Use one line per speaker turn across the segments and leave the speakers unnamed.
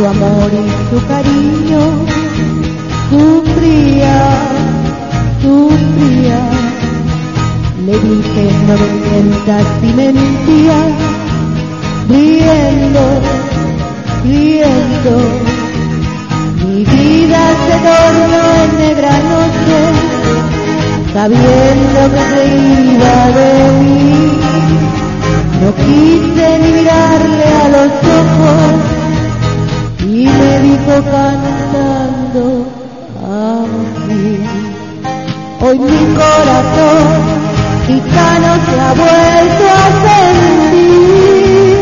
su amor y su cariño, sufría, sufría. Le dije no me mientas y mentía, riendo, riendo. Mi vida se tornó en negra noche, sabiendo que se iba de mí. No quise ni mirarle a los ojos y me dijo cantando así. Hoy mi corazón gitano se ha vuelto a sentir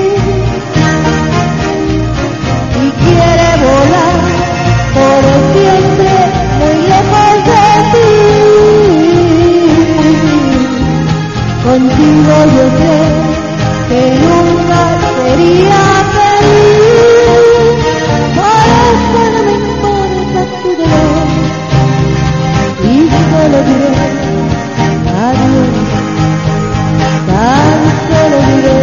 y quiere volar por siempre muy lejos de ti. Contigo yo sé que nunca sería feliz, por eso no me importa tu dolor y solo diré adiós, tan solo diré.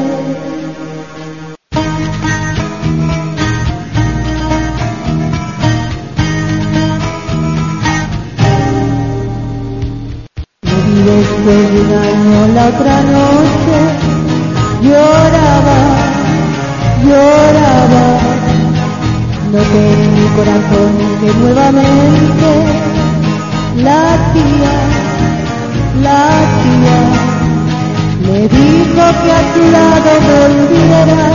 Me vi después de un año la otra noche, lloraba, lloraba. Noté en mi corazón que nuevamente latía, latía. Me dijo que a tu lado volviera